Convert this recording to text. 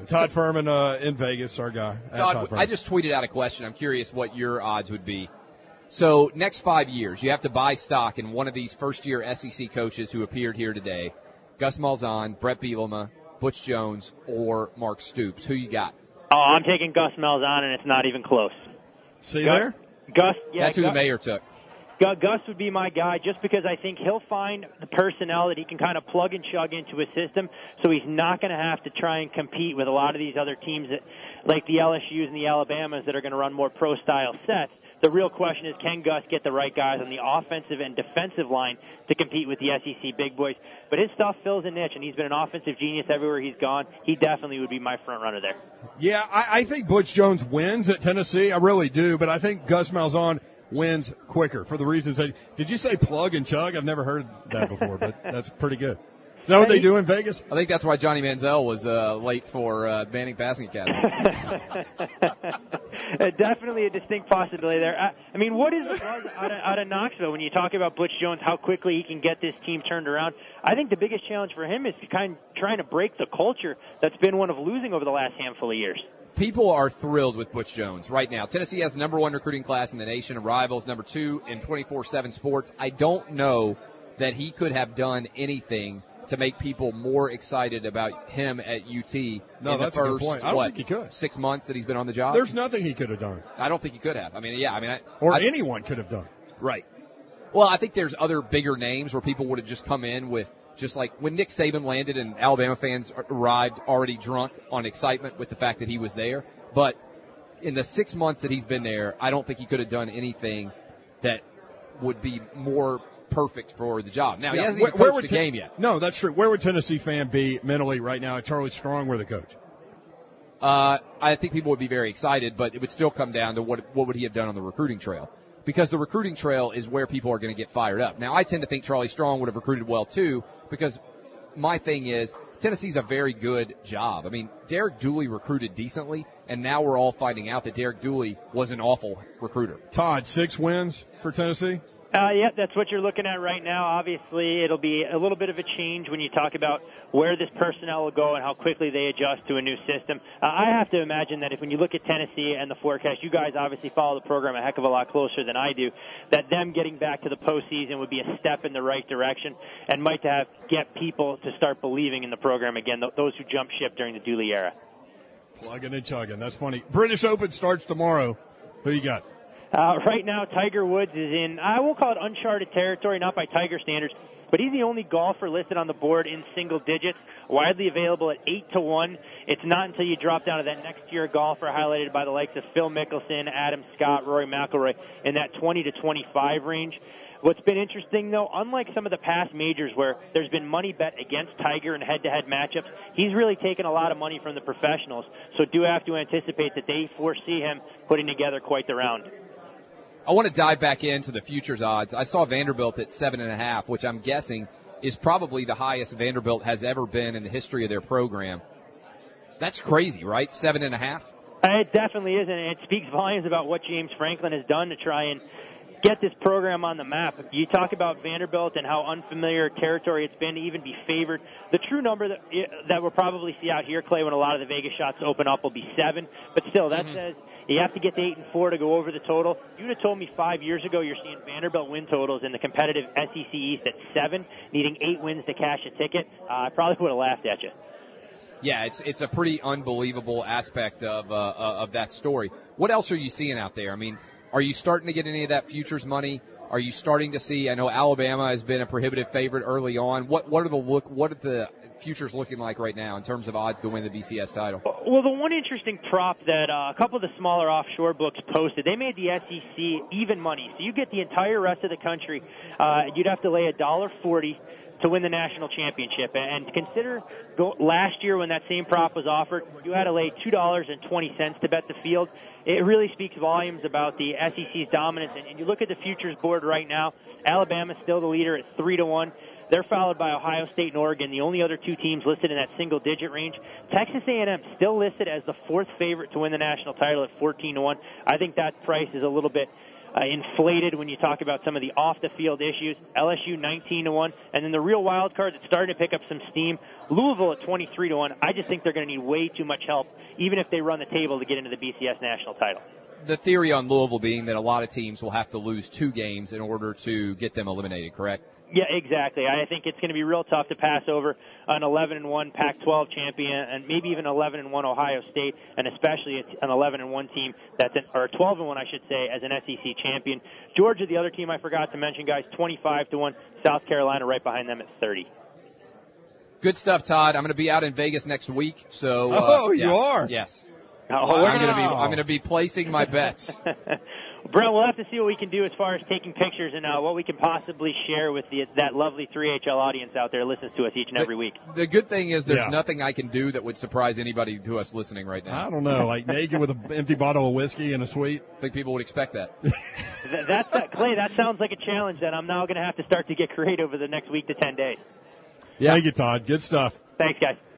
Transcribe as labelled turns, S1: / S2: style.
S1: Todd Furman in Vegas, our guy.
S2: Todd, I just tweeted out a question. I'm curious what your odds would be. So next 5 years, you have to buy stock in one of these first-year SEC coaches who appeared here today, Gus Malzahn, Brett Bielema, Butch Jones, or Mark Stoops. Who you got?
S3: Oh, I'm taking Gus Malzahn, and it's not even close.
S1: See there?
S3: Gus, yeah,
S2: that's who the mayor took.
S3: Gus would be my guy just because I think he'll find the personnel that he can kind of plug and chug into his system, so he's not going to have to try and compete with a lot of these other teams that, like the LSUs and the Alabamas that are going to run more pro-style sets. The real question is, can Gus get the right guys on the offensive and defensive line to compete with the SEC big boys? But his stuff fills a niche, and he's been an offensive genius everywhere he's gone. He definitely would be my front runner there.
S1: Yeah, I think Butch Jones wins at Tennessee. I really do, but I think Gus Malzahn wins quicker for the reasons that – did you say plug and chug? I've never heard that before, but that's pretty good. Is that what they do in Vegas?
S2: I think that's why Johnny Manziel was late for Manning Passing Academy.
S3: Definitely a distinct possibility there. I mean, what is the buzz out of Knoxville when you talk about Butch Jones, how quickly he can get this team turned around? I think the biggest challenge for him is trying to break the culture that's been one of losing over the last handful of years.
S2: People are thrilled with Butch Jones right now. Tennessee has the number 1 recruiting class in the nation of rivals, number 2 in 24/7 sports. I don't know that he could have done anything to make people more excited about him at UT in the first,
S1: I don't think he could.
S2: 6 months that he's been on the job?
S1: There's nothing he could have done.
S2: I don't think he could have.
S1: Anyone could have done.
S2: Right. Well, I think there's other bigger names where people would have just come in with, just like when Nick Saban landed and Alabama fans arrived already drunk on excitement with the fact that he was there. But in the 6 months that he's been there, I don't think he could have done anything that would be more perfect for the job. Now, he hasn't even coached the game yet.
S1: No, that's true. Where would Tennessee fan be mentally right now if Charlie Strong were the coach?
S2: I think people would be very excited, but it would still come down to what would he have done on the recruiting trail. Because the recruiting trail is where people are going to get fired up. Now, I tend to think Charlie Strong would have recruited well, too, because my thing is Tennessee's a very good job. I mean, Derek Dooley recruited decently, and now we're all finding out that Derek Dooley was an awful recruiter.
S1: Todd, 6 wins for Tennessee?
S3: Yeah, that's what you're looking at right now. Obviously, it'll be a little bit of a change when you talk about where this personnel will go and how quickly they adjust to a new system. I have to imagine that when you look at Tennessee and the forecast, you guys obviously follow the program a heck of a lot closer than I do, that them getting back to the postseason would be a step in the right direction and might get people to start believing in the program again, those who jumped ship during the Dooley era.
S1: Plugging and chugging. That's funny. British Open starts tomorrow. Who you got?
S3: Right now, Tiger Woods is in, I will call it uncharted territory, not by Tiger standards, but he's the only golfer listed on the board in single digits, widely available at 8-1. It's not until you drop down to that next tier golfer highlighted by the likes of Phil Mickelson, Adam Scott, Rory McIlroy in that 20 to 25 range. What's been interesting, though, unlike some of the past majors where there's been money bet against Tiger in head-to-head matchups, he's really taken a lot of money from the professionals, so do have to anticipate that they foresee him putting together quite the round.
S2: I want to dive back into the futures odds. I saw Vanderbilt at 7.5, which I'm guessing is probably the highest Vanderbilt has ever been in the history of their program. That's crazy, right? 7.5?
S3: It definitely is, and it speaks volumes about what James Franklin has done to try and get this program on the map. You talk about Vanderbilt and how unfamiliar territory it's been to even be favored. The true number that we'll probably see out here, Clay, when a lot of the Vegas shots open up will be 7. But still, that says you have to get to 8-4 to go over the total. You'd have told me 5 years ago you're seeing Vanderbilt win totals in the competitive SEC East at 7, needing 8 wins to cash a ticket. I probably would have laughed at you.
S2: Yeah, it's a pretty unbelievable aspect of that story. What else are you seeing out there? I mean, are you starting to get any of that futures money? Are you starting to see? I know Alabama has been a prohibitive favorite early on. What are the futures looking like right now in terms of odds to win the BCS title?
S3: Well, the one interesting prop that a couple of the smaller offshore books posted, they made the SEC even money. So you get the entire rest of the country. You'd have to lay $1.40 to win the national championship. And consider last year when that same prop was offered, you had to lay $2.20 to bet the field. It really speaks volumes about the SEC's dominance. And you look at the futures board right now, Alabama's still the leader at 3-1. They're followed by Ohio State and Oregon, the only other two teams listed in that single-digit range. Texas A&M still listed as the 4th favorite to win the national title at 14-1. I think that price is a little bit inflated when you talk about some of the off-the-field issues. LSU 19-1, and then the real wild card that's starting to pick up some steam. Louisville at 23-1. I just think they're going to need way too much help, even if they run the table to get into the BCS national title.
S2: The theory on Louisville being that a lot of teams will have to lose 2 games in order to get them eliminated, correct?
S3: Yeah, exactly. I think it's going to be real tough to pass over an 11-1 Pac-12 champion and maybe even 11-1 Ohio State, and especially an 11-1 team or 12-1, I should say, as an SEC champion. Georgia, the other team I forgot to mention, guys, 25-1. South Carolina right behind them at 30.
S2: Good stuff, Todd. I'm going to be out in Vegas next week, so.
S1: You are?
S2: Yes.
S3: Oh,
S2: I'm going to be placing my bets.
S3: Brent, we'll have to see what we can do as far as taking pictures and what we can possibly share with that lovely 3HL audience out there listens to us each and every week.
S2: The good thing is there's nothing I can do that would surprise anybody to us listening right now.
S1: I don't know, like naked with an empty bottle of whiskey and a sweet.
S2: I think people would expect that.
S3: Clay, that sounds like a challenge that I'm now going to have to start to get creative over the next week to 10 days.
S1: Yeah. Thank you, Todd. Good stuff.
S3: Thanks, guys.